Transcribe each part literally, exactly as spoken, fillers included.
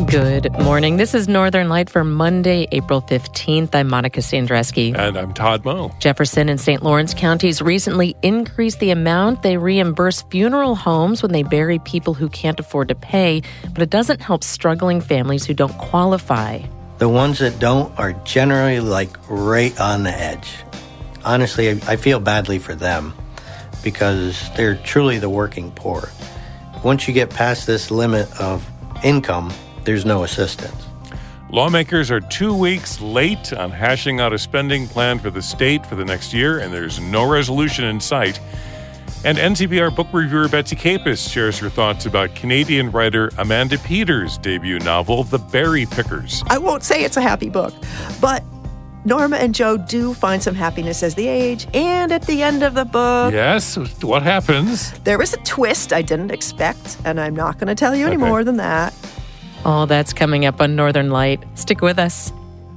Good morning. This is Northern Light for Monday, April fifteenth. I'm Monica Sandreski. And I'm Todd Moe. Jefferson and Saint Lawrence counties recently increased the amount they reimburse funeral homes when they bury people who can't afford to pay, but it doesn't help struggling families who don't qualify. The ones that don't are generally like right on the edge. Honestly, I feel badly for them because they're truly the working poor. Once you get past this limit of income, there's no assistance. Lawmakers are two weeks late on hashing out a spending plan for the state for the next year, and there's no resolution in sight. And N C P R book reviewer Betsy Capus shares her thoughts about Canadian writer Amanda Peters' debut novel, The Berry Pickers. I won't say it's a happy book, but Norma and Joe do find some happiness as they age, and at the end of the book... Yes? What happens? There is a twist I didn't expect, and I'm not going to tell you any Okay. more than that. All that's coming up on Northern Light. Stick with us.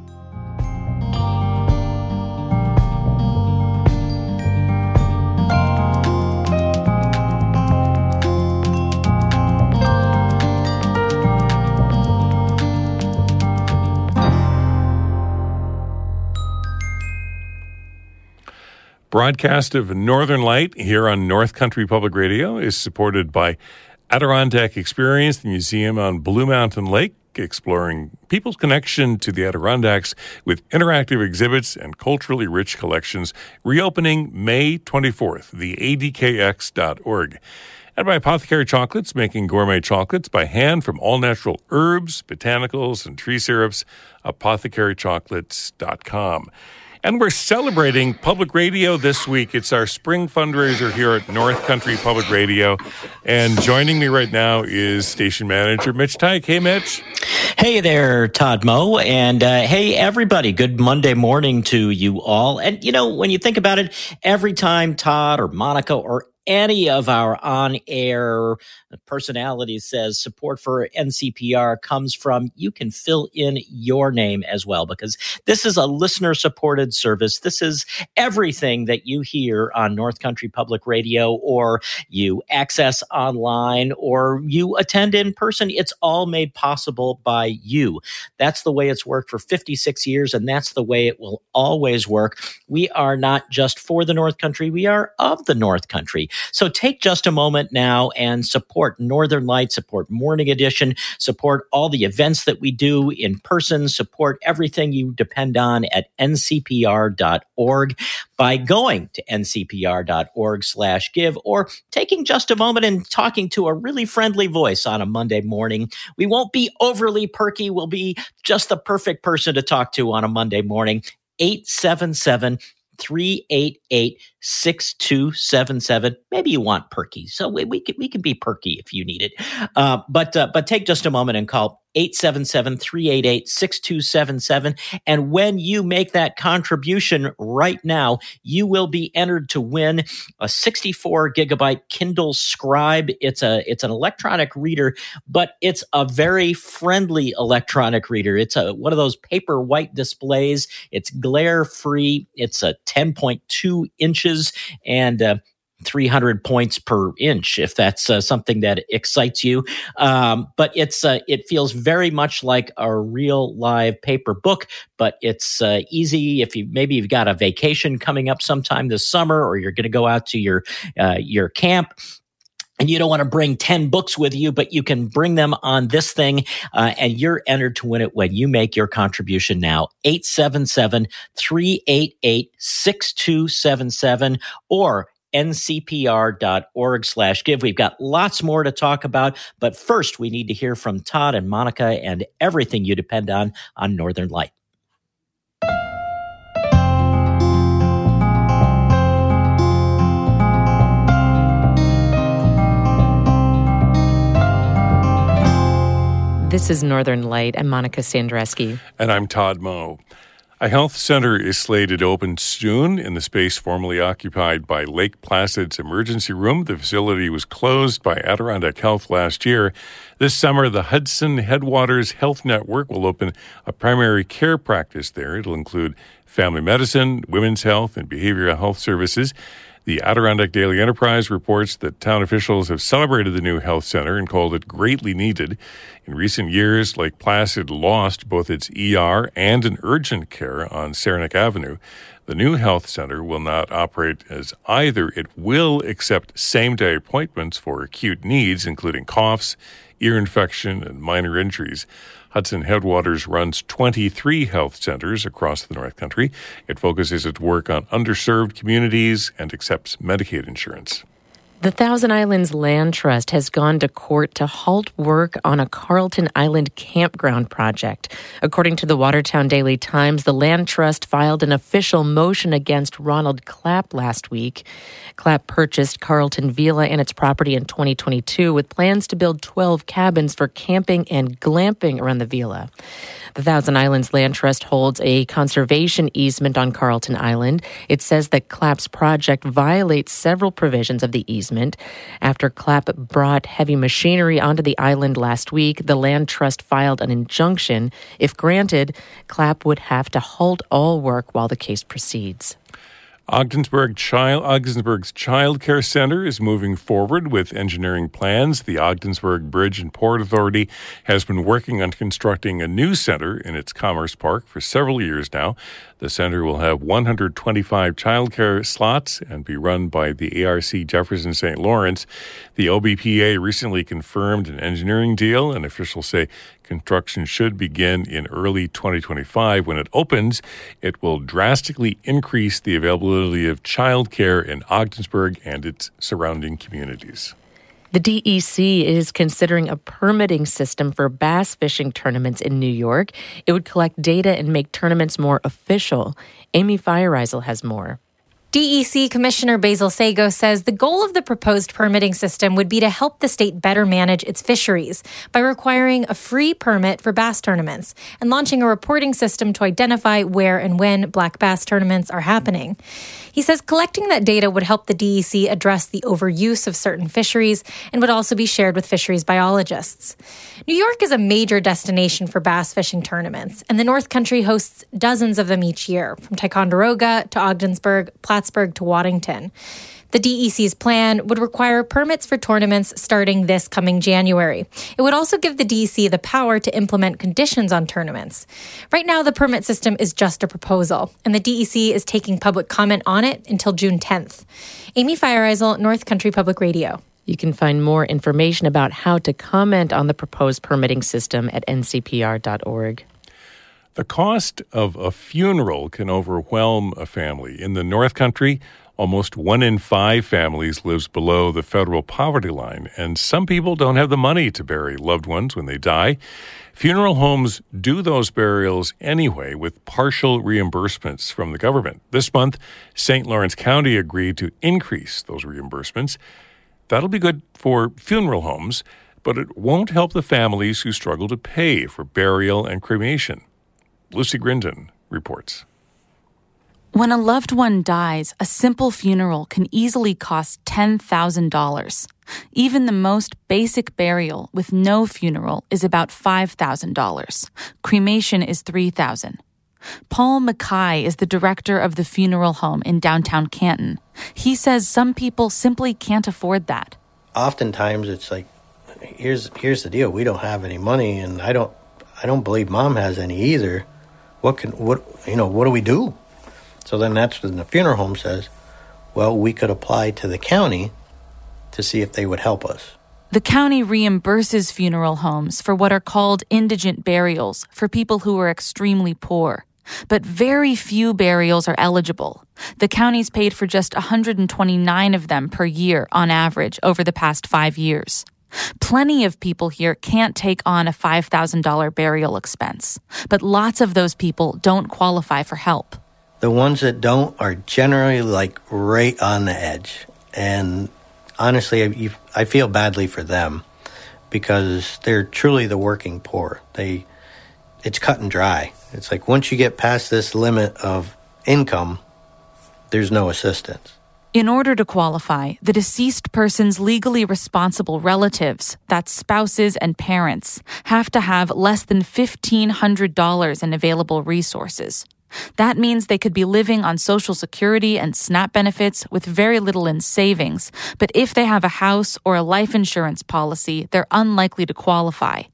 Broadcast of Northern Light here on North Country Public Radio is supported by Adirondack Experience, the museum on Blue Mountain Lake, exploring people's connection to the Adirondacks with interactive exhibits and culturally rich collections, reopening May twenty-fourth, the A D K X dot org. And by Apothecary Chocolates, making gourmet chocolates by hand from all natural herbs, botanicals, and tree syrups, apothecary chocolates dot com. And we're celebrating public radio this week. It's our spring fundraiser here at North Country Public Radio. And joining me right now is station manager Mitch Tyke. Hey, Mitch. Hey there, Todd Moe. And uh, hey, everybody. Good Monday morning to you all. And, you know, when you think about it, every time Todd or Monica or any of our on-air personalities says support for N C P R comes from, you can fill in your name as well, because this is a listener-supported service. This is everything that you hear on North Country Public Radio, or you access online, or you attend in person. It's all made possible by you. That's the way it's worked for fifty-six years, and that's the way it will always work. We are not just for the North Country, we are of the North Country. So take just a moment now and support Northern Light, support Morning Edition, support all the events that we do in person, support everything you depend on at N C P R dot org by going to N C P R dot org slash give, or taking just a moment and talking to a really friendly voice on a Monday morning. We won't be overly perky. We'll be just the perfect person to talk to on a Monday morning. eight seven seven, three eight eight, six two seven seven. Maybe you want perky, so we, we can we can be perky if you need it. Uh, but uh, but take just a moment and call eight seven seven, three eight eight, six two seven seven. And when you make that contribution right now, you will be entered to win a sixty-four gigabyte Kindle Scribe. It's a it's an electronic reader, but it's a very friendly electronic reader. It's a one of those paper white displays. It's glare free. It's a ten point two inches and uh, three hundred points per inch, if that's uh, something that excites you. Um, but it's uh, it feels very much like a real live paper book, but it's uh, easy if you maybe you've got a vacation coming up sometime this summer, or you're going to go out to your uh, your camp. And you don't want to bring ten books with you, but you can bring them on this thing, uh, and you're entered to win it when you make your contribution now. eight seven seven, three eight eight, six two seven seven or N C P R dot org slash give. We've got lots more to talk about, but first we need to hear from Todd and Monica and everything you depend on on Northern Light. This is Northern Light. I'm Monica Sandreski. And I'm Todd Moe. A health center is slated to open soon in the space formerly occupied by Lake Placid's emergency room. The facility was closed by Adirondack Health last year. This summer, the Hudson Headwaters Health Network will open a primary care practice there. It'll include family medicine, women's health, and behavioral health services. The Adirondack Daily Enterprise reports that town officials have celebrated the new health center and called it greatly needed. In recent years, Lake Placid lost both its E R and an urgent care on Saranac Avenue. The new health center will not operate as either. It will accept same-day appointments for acute needs, including coughs, ear infection, and minor injuries. Hudson Headwaters runs twenty-three health centers across the North Country. It focuses its work on underserved communities and accepts Medicaid insurance. The Thousand Islands Land Trust has gone to court to halt work on a Carlton Island campground project. According to the Watertown Daily Times, the Land Trust filed an official motion against Ronald Clapp last week. Clapp purchased Carlton Villa and its property in twenty twenty-two with plans to build twelve cabins for camping and glamping around the villa. The Thousand Islands Land Trust holds a conservation easement on Carlton Island. It says that Clapp's project violates several provisions of the easement. After Clapp brought heavy machinery onto the island last week, the Land Trust filed an injunction. If granted, Clapp would have to halt all work while the case proceeds. Ogdensburg Child, Ogdensburg's Child Care Center is moving forward with engineering plans. The Ogdensburg Bridge and Port Authority has been working on constructing a new center in its Commerce Park for several years now. The center will have one hundred twenty-five childcare slots and be run by the A R C Jefferson Saint Lawrence. The O B P A recently confirmed an engineering deal, and officials say construction should begin in early twenty twenty-five. When it opens, it will drastically increase the availability of childcare in Ogdensburg and its surrounding communities. The D E C is considering a permitting system for bass fishing tournaments in New York. It would collect data and make tournaments more official. Amy Feiereisel has more. D E C Commissioner Basil Sago says the goal of the proposed permitting system would be to help the state better manage its fisheries by requiring a free permit for bass tournaments and launching a reporting system to identify where and when black bass tournaments are happening. He says collecting that data would help the D E C address the overuse of certain fisheries and would also be shared with fisheries biologists. New York is a major destination for bass fishing tournaments, and the North Country hosts dozens of them each year, from Ticonderoga to Ogdensburg, Plattsburgh to Waddington. The D E C's plan would require permits for tournaments starting this coming January. It would also give the D E C the power to implement conditions on tournaments. Right now, the permit system is just a proposal, and the D E C is taking public comment on it until June tenth. Amy Feiereisel, North Country Public Radio. You can find more information about how to comment on the proposed permitting system at N C P R dot org. The cost of a funeral can overwhelm a family. In the North Country, almost one in five families lives below the federal poverty line, and some people don't have the money to bury loved ones when they die. Funeral homes do those burials anyway with partial reimbursements from the government. This month, Saint Lawrence County agreed to increase those reimbursements. That'll be good for funeral homes, but it won't help the families who struggle to pay for burial and cremation. Lucy Grindon reports. When a loved one dies, a simple funeral can easily cost ten thousand dollars. Even the most basic burial with no funeral is about five thousand dollars. Cremation is three thousand dollars. Paul Mackay is the director of the funeral home in downtown Canton. He says some people simply can't afford that. Oftentimes it's like, here's here's the deal. We don't have any money, and I don't I don't believe Mom has any either. What can what you know? What do we do? So then that's when the funeral home says, well, we could apply to the county to see if they would help us. The county reimburses funeral homes for what are called indigent burials for people who are extremely poor. But very few burials are eligible. The county's paid for just one hundred twenty-nine of them per year on average over the past five years. Plenty of people here can't take on a five thousand dollars burial expense, but lots of those people don't qualify for help. The ones that don't are generally like right on the edge. And honestly, I, I feel badly for them because they're truly the working poor. They, it's cut and dry. It's like once you get past this limit of income, there's no assistance. In order to qualify, the deceased person's legally responsible relatives, that's spouses and parents, have to have less than fifteen hundred dollars in available resources. That means they could be living on Social Security and SNAP benefits with very little in savings. But if they have a house or a life insurance policy, they're unlikely to qualify.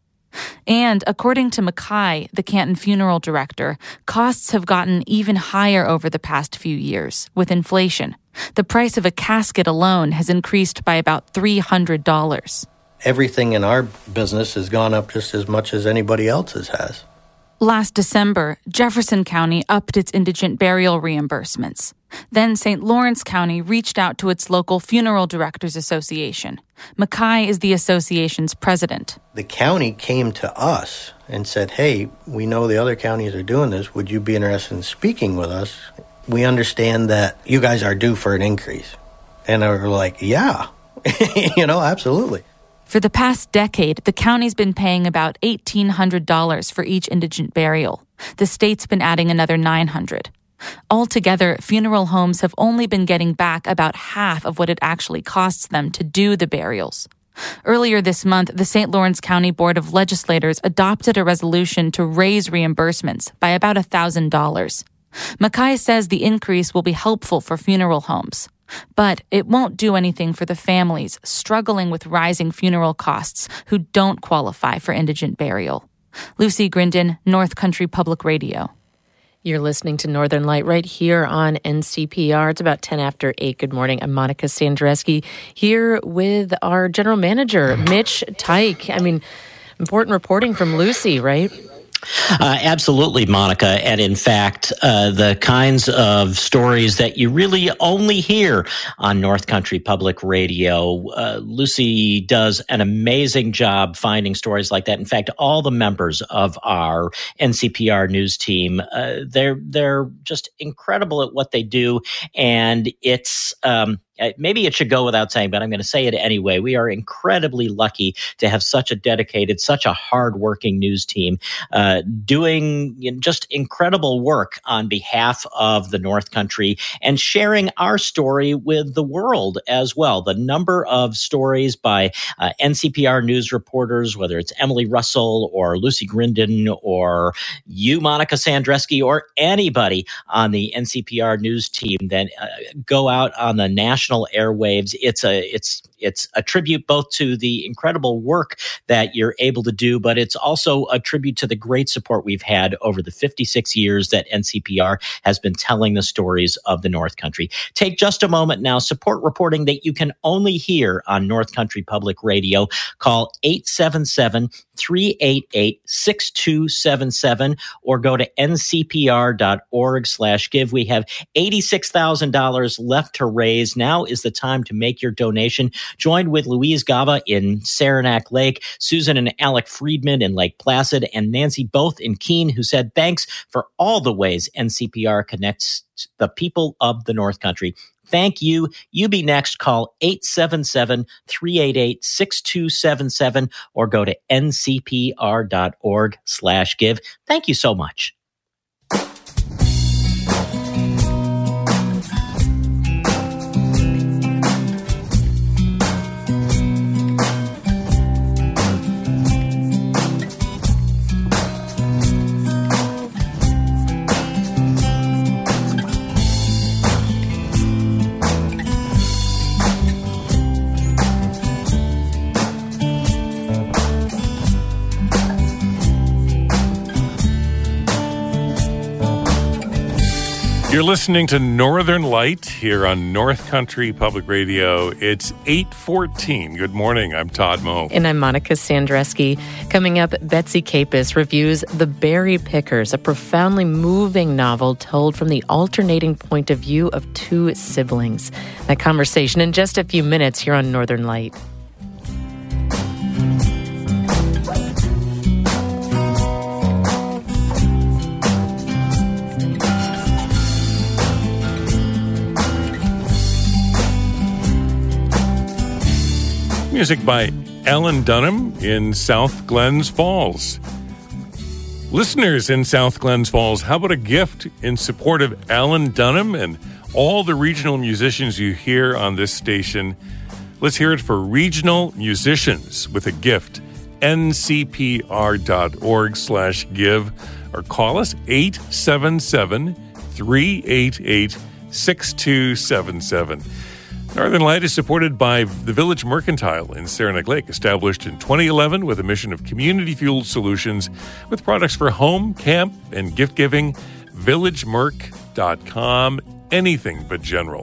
And according to Mackay, the Canton funeral director, costs have gotten even higher over the past few years with inflation. The price of a casket alone has increased by about three hundred dollars. Everything in our business has gone up just as much as anybody else's has. Last December, Jefferson County upped its indigent burial reimbursements. Then Saint Lawrence County reached out to its local Funeral Directors Association. Mackay is the association's president. The county came to us and said, hey, we know the other counties are doing this. Would you be interested in speaking with us? We understand that you guys are due for an increase. And I were like, yeah, you know, absolutely. For the past decade, the county's been paying about eighteen hundred dollars for each indigent burial. The state's been adding another nine hundred dollars. Altogether, funeral homes have only been getting back about half of what it actually costs them to do the burials. Earlier this month, the Saint Lawrence County Board of Legislators adopted a resolution to raise reimbursements by about one thousand dollars. Mackay says the increase will be helpful for funeral homes. But it won't do anything for the families struggling with rising funeral costs who don't qualify for indigent burial. Lucy Grindon, North Country Public Radio. You're listening to Northern Light right here on N C P R. It's about ten after eight. Good morning. I'm Monica Sandreski here with our general manager, Mitch Teich. I mean, important reporting from Lucy, right? Uh, absolutely, Monica. And in fact, uh, the kinds of stories that you really only hear on North Country Public Radio. Uh, Lucy does an amazing job finding stories like that. In fact, all the members of our N C P R news team, uh, they're, they're just incredible at what they do. And it's, um, maybe it should go without saying, but I'm going to say it anyway. We are incredibly lucky to have such a dedicated, such a hardworking news team uh, doing you know, just incredible work on behalf of the North Country and sharing our story with the world as well. The number of stories by uh, N C P R news reporters, whether it's Emily Russell or Lucy Grindon or you, Monica Sandreski, or anybody on the N C P R news team that uh, go out on the national airwaves. It's a it's it's a tribute both to the incredible work that you're able to do, but it's also a tribute to the great support we've had over the fifty-six years that N C P R has been telling the stories of the North Country. Take just a moment now. Support reporting that you can only hear on North Country Public Radio. Call eight seven seven, three eight eight, six two seven seven or go to N C P R dot org slash give. We have eighty-six thousand dollars left to raise. Now is the time to make your donation. Joined with Louise Gava in Saranac Lake, Susan and Alec Friedman in Lake Placid, and Nancy both in Keene, who said thanks for all the ways N C P R connects the people of the North Country. Thank you. You be next. Call eight seven seven, three eight eight, six two seven seven or go to N C P R dot org slash give. Thank you so much. You're listening to Northern Light here on North Country Public Radio. It's eight fourteen. Good morning. I'm Todd Moe. And I'm Monica Sandreski. Coming up, Betsy Capus reviews The Berry Pickers, a profoundly moving novel told from the alternating point of view of two siblings. That conversation in just a few minutes here on Northern Light. Music by Alan Dunham in South Glens Falls. Listeners in South Glens Falls, how about a gift in support of Alan Dunham and all the regional musicians you hear on this station? Let's hear it for regional musicians with a gift. N C P R dot org slash give. or call us eight seven seven, three eight eight, six two seven seven. Northern Light is supported by the Village Mercantile in Saranac Lake, established in twenty eleven with a mission of community-fueled solutions with products for home, camp, and gift-giving. village merc dot com, anything but general.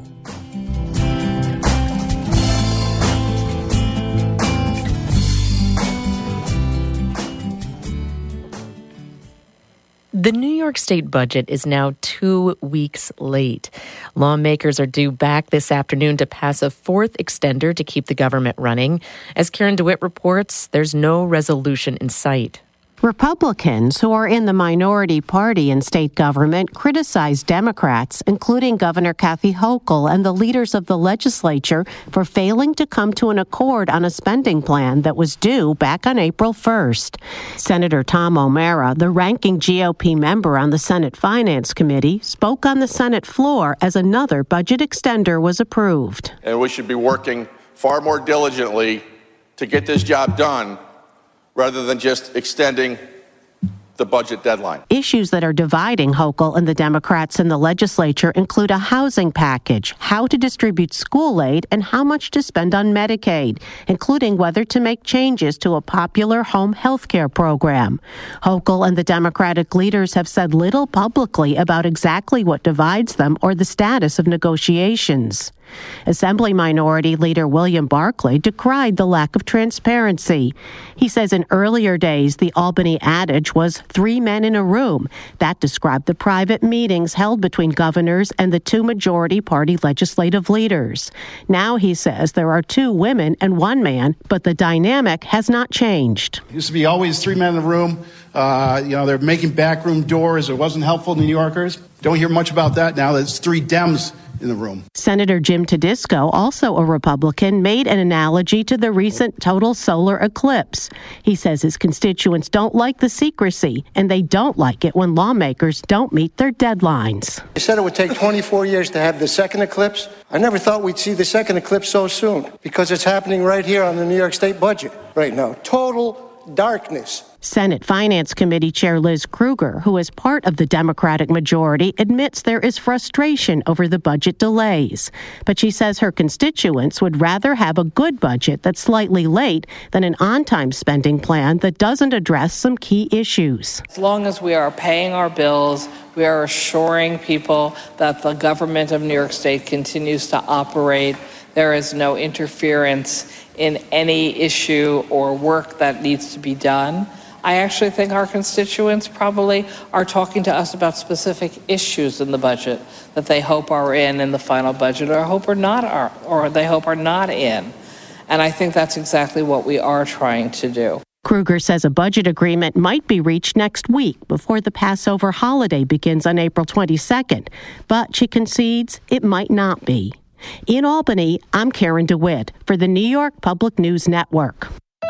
The New York State budget is now two weeks late. Lawmakers are due back this afternoon to pass a fourth extender to keep the government running. As Karen DeWitt reports, there's no resolution in sight. Republicans who are in the minority party in state government criticize Democrats, including Governor Kathy Hochul and the leaders of the legislature, for failing to come to an accord on a spending plan that was due back on April first. Senator Tom O'Mara, the ranking G O P member on the Senate Finance Committee, spoke on the Senate floor as another budget extender was approved. And we should be working far more diligently to get this job done, rather than just extending the budget deadline. Issues that are dividing Hochul and the Democrats in the legislature include a housing package, how to distribute school aid, and how much to spend on Medicaid, including whether to make changes to a popular home health care program. Hochul and the Democratic leaders have said little publicly about exactly what divides them or the status of negotiations. Assembly Minority Leader William Barclay decried the lack of transparency. He says in earlier days, the Albany adage was three men in a room. That described the private meetings held between governors and the two majority party legislative leaders. Now, he says, there are two women and one man, but the dynamic has not changed. It used to be always three men in a room. Uh, you know, they're making backroom doors. It wasn't helpful to New Yorkers. Don't hear much about that now. There's three Dems in the room. Senator Jim Tedisco, also a Republican, made an analogy to the recent total solar eclipse. He says his constituents don't like the secrecy, and they don't like it when lawmakers don't meet their deadlines. You said it would take twenty-four years to have the second eclipse. I never thought we'd see the second eclipse so soon, because it's happening right here on the New York State budget right now. Total darkness. Senate Finance Committee Chair Liz Krueger, who is part of the Democratic majority, admits there is frustration over the budget delays. But she says her constituents would rather have a good budget that's slightly late than an on-time spending plan that doesn't address some key issues. As long as we are paying our bills, we are assuring people that the government of New York State continues to operate. There is no interference in any issue or work that needs to be done. I actually think our constituents probably are talking to us about specific issues in the budget that they hope are in in the final budget, or hope are not are, or they hope are not in. And I think that's exactly what we are trying to do. Krueger says a budget agreement might be reached next week before the Passover holiday begins on April twenty-second, but she concedes it might not be. In Albany, I'm Karen DeWitt for the New York Public News Network.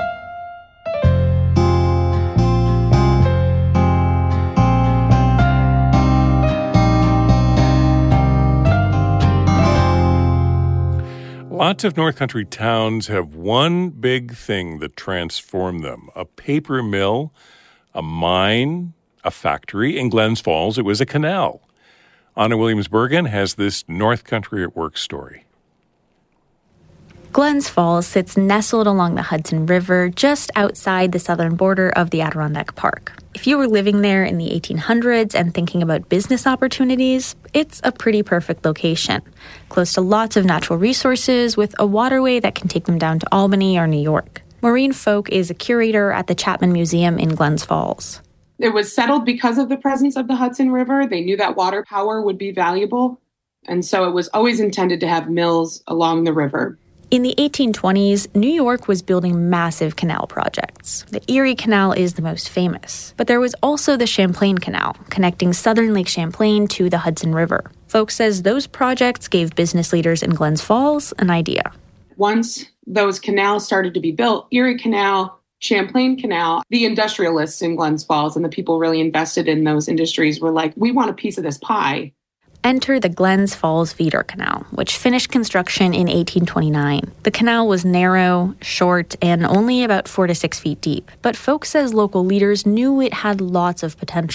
Lots of North Country towns have one big thing that transformed them: a paper mill, a mine, a factory. In Glens Falls, it was a canal. Anna Williams-Bergen has this North Country at Work story. Glens Falls sits nestled along the Hudson River just outside the southern border of the Adirondack Park. If you were living there in the eighteen hundreds and thinking about business opportunities, it's a pretty perfect location. Close to lots of natural resources with a waterway that can take them down to Albany or New York. Maureen Folk is a curator at the Chapman Museum in Glens Falls. It was settled because of the presence of the Hudson River. They knew that water power would be valuable, and so it was always intended to have mills along the river. In the eighteen twenties, New York was building massive canal projects. The Erie Canal is the most famous, but there was also the Champlain Canal, connecting southern Lake Champlain to the Hudson River. Folk says those projects gave business leaders in Glens Falls an idea. Once those canals started to be built, Erie Canal, Champlain Canal, the industrialists in Glens Falls and the people really invested in those industries were like, we want a piece of this pie. Enter the Glens Falls Feeder Canal, which finished construction in eighteen twenty-nine. The canal was narrow, short, and only about four to six feet deep. But Folk says local leaders knew it had lots of potential.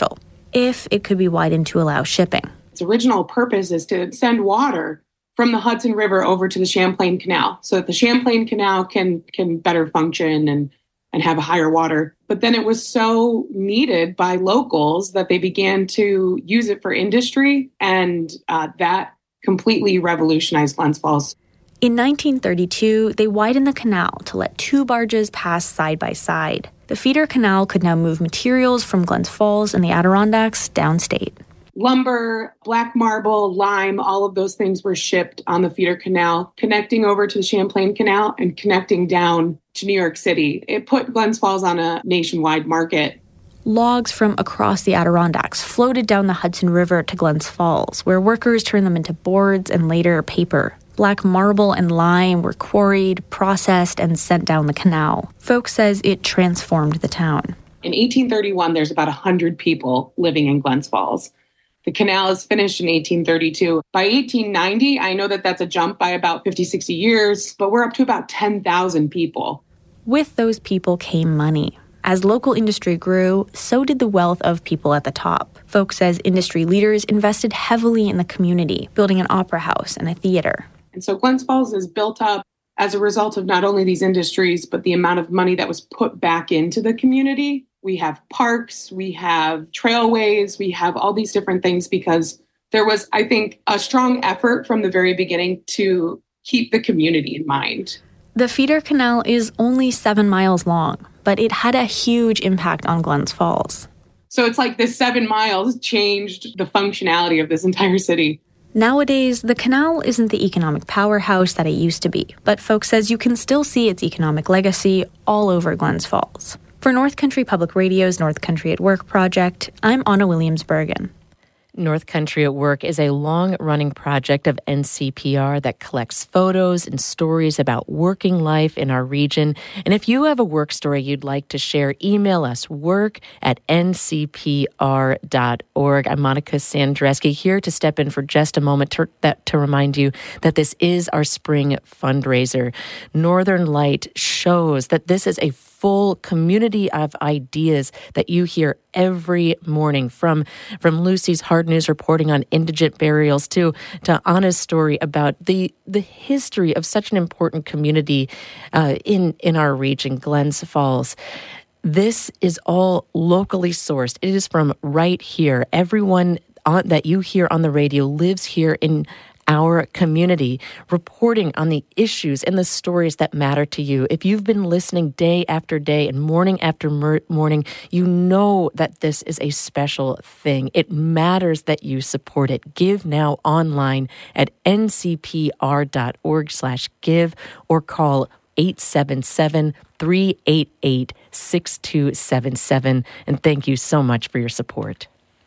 if it could be widened to allow shipping. Its original purpose is to send water from the Hudson River over to the Champlain Canal so that the Champlain Canal can can better function and, and have a higher water. But then it was so needed by locals that they began to use it for industry, and uh, that completely revolutionized Glens Falls. In nineteen thirty-two, they widened the canal to let two barges pass side by side. The feeder canal could now move materials from Glens Falls and the Adirondacks downstate. Lumber, black marble, lime, all of those things were shipped on the feeder canal, connecting over to the Champlain Canal and connecting down to New York City. It put Glens Falls on a nationwide market. Logs from across the Adirondacks floated down the Hudson River to Glens Falls, where workers turned them into boards and later paper. Black marble and lime were quarried, processed, and sent down the canal. Folks says it transformed the town. In eighteen thirty-one, there's about one hundred people living in Glens Falls. The canal is finished in eighteen thirty-two. By eighteen ninety, I know that that's a jump by about fifty, sixty years, but we're up to about ten thousand people. With those people came money. As local industry grew, so did the wealth of people at the top. Folks says industry leaders invested heavily in the community, building an opera house and a theater. And so Glens Falls is built up as a result of not only these industries, but the amount of money that was put back into the community. We have parks, we have trailways, we have all these different things because there was, I think, a strong effort from the very beginning to keep the community in mind. The feeder canal is only seven miles long, but it had a huge impact on Glens Falls. So it's like this seven miles changed the functionality of this entire city. Nowadays, the canal isn't the economic powerhouse that it used to be, but folks says you can still see its economic legacy all over Glens Falls. For North Country Public Radio's North Country at Work project, I'm Anna Williams-Bergen. North Country at Work is a long-running project of N C P R that collects photos and stories about working life in our region. And if you have a work story you'd like to share, email us, work at n c p r dot org. I'm Monica Sandreski, here to step in for just a moment to, that, to remind you that this is our spring fundraiser. Northern Light shows that this is a full community of ideas that you hear every morning, from from Lucy's hard news reporting on indigent burials to to Anna's story about the the history of such an important community uh, in in our region, Glens Falls. This is all locally sourced. It is from right here. Everyone on, that you hear on the radio lives here in our community, reporting on the issues and the stories that matter to you. If you've been listening day after day and morning after mer- morning, you know that this is a special thing. It matters that you support it. Give now online at n c p r dot org slash give or call eight seven seven, three eight eight, six two seven seven. And thank you so much for your support.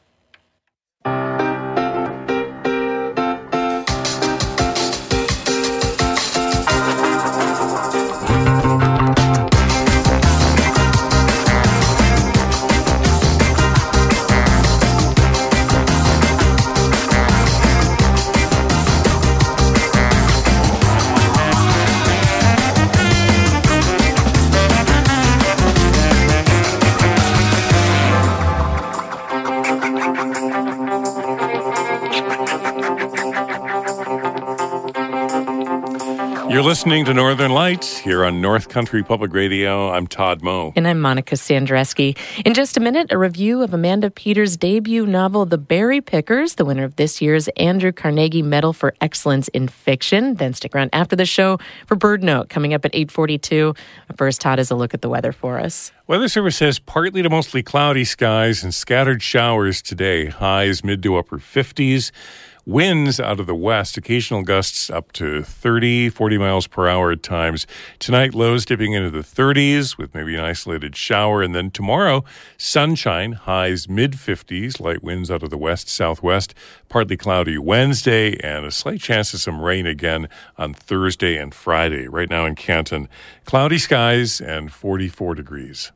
You're listening to Northern Lights here on North Country Public Radio. I'm Todd Moe. And I'm Monica Sandreski. In just a minute, a review of Amanda Peters' debut novel, The Berry Pickers, the winner of this year's Andrew Carnegie Medal for Excellence in Fiction. Then stick around after the show for Bird Note, coming up at eight forty-two. First, Todd has a look at the weather for us. Weather Service says partly to mostly cloudy skies and scattered showers today. Highs mid to upper fifties. Winds out of the west, occasional gusts up to thirty, forty miles per hour at times. Tonight, lows dipping into the thirties with maybe an isolated shower. And then tomorrow, sunshine, highs mid-fifties, light winds out of the west, southwest, partly cloudy Wednesday, and a slight chance of some rain again on Thursday and Friday. Right now in Canton, cloudy skies and forty-four degrees.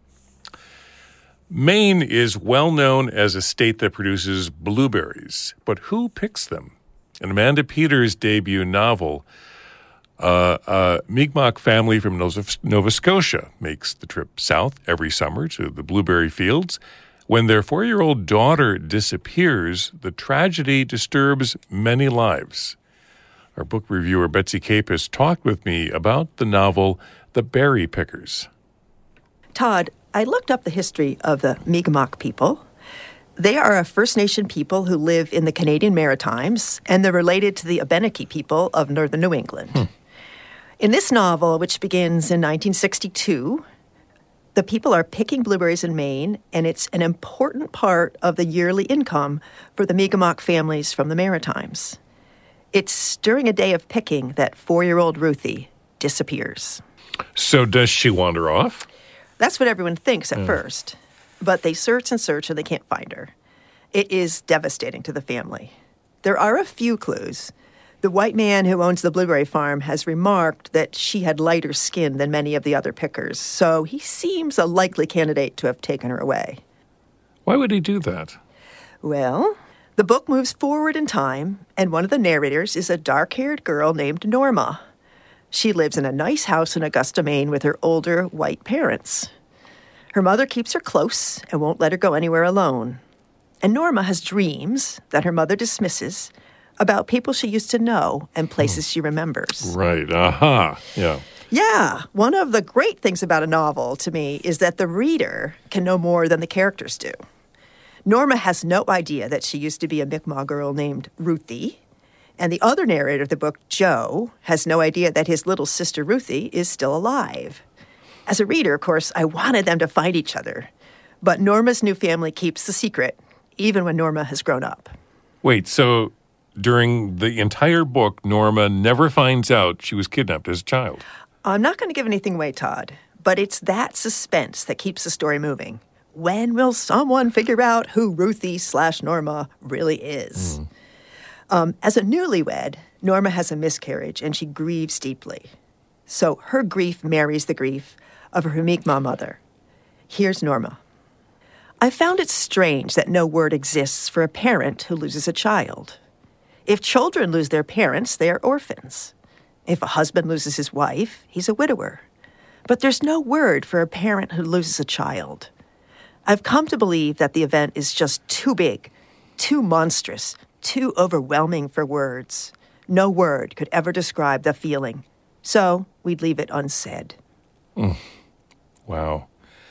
Maine is well known as a state that produces blueberries, but who picks them? In Amanda Peters' debut novel, uh, a Mi'kmaq family from Nova Scotia makes the trip south every summer to the blueberry fields. When their four-year-old daughter disappears, the tragedy disturbs many lives. Our book reviewer Betsy Capus talked with me about the novel The Berry Pickers. Todd, I looked up the history of the Mi'kmaq people. They are a First Nation people who live in the Canadian Maritimes, and they're related to the Abenaki people of northern New England. Hmm. In this novel, which begins in nineteen sixty-two, the people are picking blueberries in Maine, and it's an important part of the yearly income for the Mi'kmaq families from the Maritimes. It's during a day of picking that four-year-old Ruthie disappears. So does she wander off? That's what everyone thinks at Mm. first. But they search and search and they can't find her. It is devastating to the family. There are a few clues. The white man who owns the blueberry farm has remarked that she had lighter skin than many of the other pickers, so he seems a likely candidate to have taken her away. Why would he do that? Well, the book moves forward in time, and one of the narrators is a dark-haired girl named Norma. She lives in a nice house in Augusta, Maine with her older white parents. Her mother keeps her close and won't let her go anywhere alone. And Norma has dreams that her mother dismisses about people she used to know and places she remembers. Right. Aha. Yeah. Yeah. One of the great things about a novel, to me, is that the reader can know more than the characters do. Norma has no idea that she used to be a Mi'kmaq girl named Ruthie. And the other narrator of the book, Joe, has no idea that his little sister Ruthie is still alive. As a reader, of course, I wanted them to find each other. But Norma's new family keeps the secret, even when Norma has grown up. Wait, so during the entire book, Norma never finds out she was kidnapped as a child? I'm not going to give anything away, Todd, but it's that suspense that keeps the story moving. When will someone figure out who Ruthie slash Norma really is? Mm. Um, as a newlywed, Norma has a miscarriage, and she grieves deeply. So her grief marries the grief of her Mi'kmaq mother. Here's Norma. I found it strange that no word exists for a parent who loses a child. If children lose their parents, they are orphans. If a husband loses his wife, he's a widower. But there's no word for a parent who loses a child. I've come to believe that the event is just too big, too monstrous, too overwhelming for words. No word could ever describe the feeling. So we'd leave it unsaid. Mm. Wow.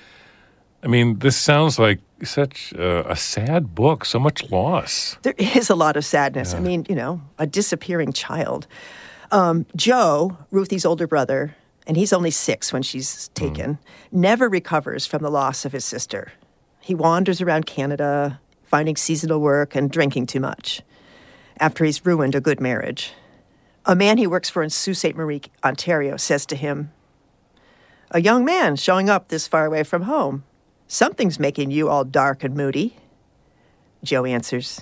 I mean, this sounds like such a, a sad book, so much loss. There is a lot of sadness. Yeah. I mean, you know, a disappearing child. Um, Joe, Ruthie's older brother, and he's only six when she's taken, mm. never recovers from the loss of his sister. He wanders around Canada, finding seasonal work and drinking too much, after he's ruined a good marriage. A man he works for in Sault Ste. Marie, Ontario, says to him, "A young man showing up this far away from home. Something's making you all dark and moody." Joe answers,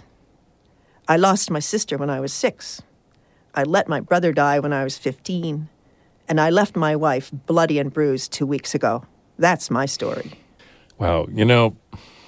"I lost my sister when I was six. I let my brother die when I was fifteen. And I left my wife bloody and bruised two weeks ago. That's my story." Wow. You know,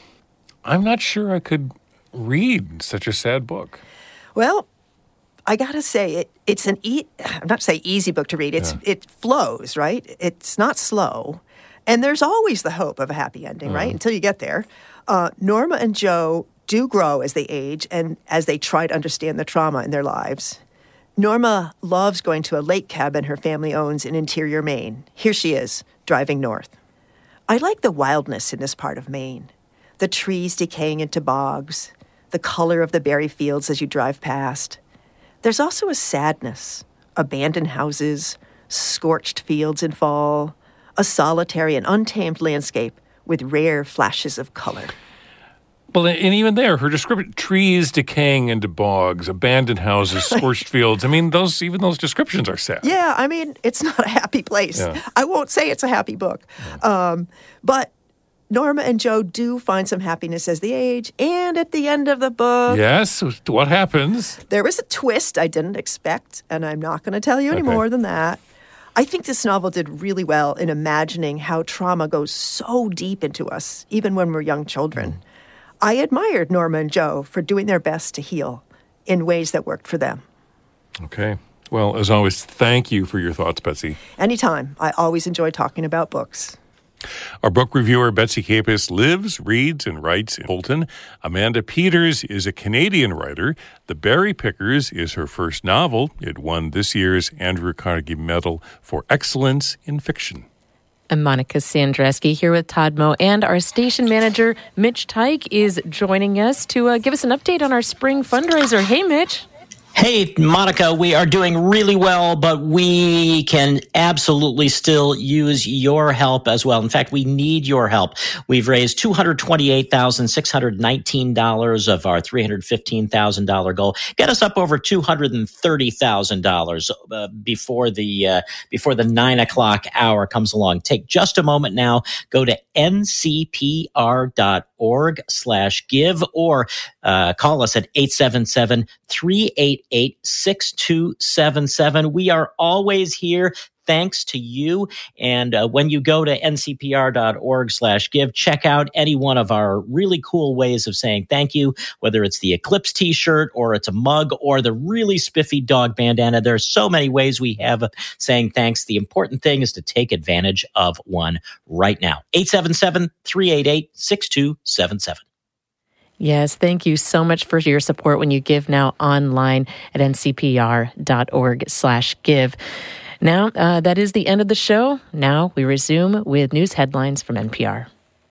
I'm not sure I could read such a sad book. Well, I gotta say, it, it's an e- I'm not to say easy book to read. It's yeah. It flows, right? It's not slow. And there's always the hope of a happy ending, uh-huh. right? Until you get there. Uh, Norma and Joe do grow as they age and as they try to understand the trauma in their lives. Norma loves going to a lake cabin her family owns in interior Maine. Here she is, driving north. I like the wildness in this part of Maine. The trees decaying into bogs, the color of the berry fields as you drive past. There's also a sadness, abandoned houses, scorched fields in fall, a solitary and untamed landscape with rare flashes of color. Well, and even there, her description, trees decaying into bogs, abandoned houses, scorched fields. I mean, those even those descriptions are sad. Yeah, I mean, it's not a happy place. Yeah. I won't say it's a happy book. Yeah. Um, but Norma and Joe do find some happiness as they age. And at the end of the book... Yes, what happens? There was a twist I didn't expect, and I'm not going to tell you any okay. more than that. I think this novel did really well in imagining how trauma goes so deep into us, even when we're young children. Mm. I admired Norma and Joe for doing their best to heal in ways that worked for them. Okay. Well, as always, thank you for your thoughts, Betsy. Anytime. I always enjoy talking about books. Our book reviewer, Betsy Capus, lives, reads, and writes in Bolton. Amanda Peters is a Canadian writer. The Berry Pickers is her first novel. It won this year's Andrew Carnegie Medal for Excellence in Fiction. I'm Monica Sandreski here with Todd Moe, and our station manager, Mitch Teich, is joining us to uh, give us an update on our spring fundraiser. Hey, Mitch. Hey, Monica, we are doing really well, but we can absolutely still use your help as well. In fact, we need your help. We've raised two hundred twenty-eight thousand six hundred nineteen dollars of our three hundred fifteen thousand dollars goal. Get us up over two hundred thirty thousand dollars uh, before the uh, before the nine o'clock hour comes along. Take just a moment now. Go to ncpr.org slash give or uh, call us at eight seven seven, three eight eight, six two seven seven. We are always here thanks to you. And uh, when you go to ncpr.org slash give, check out any one of our really cool ways of saying thank you, whether it's the Eclipse t-shirt or it's a mug or the really spiffy dog bandana. There are so many ways we have of saying thanks. The important thing is to take advantage of one right now. eight seven seven, three eight eight, six two seven seven. Yes, thank you so much for your support when you give now online at ncpr.org slash give. Now, uh, that is the end of the show. Now we resume with news headlines from N P R.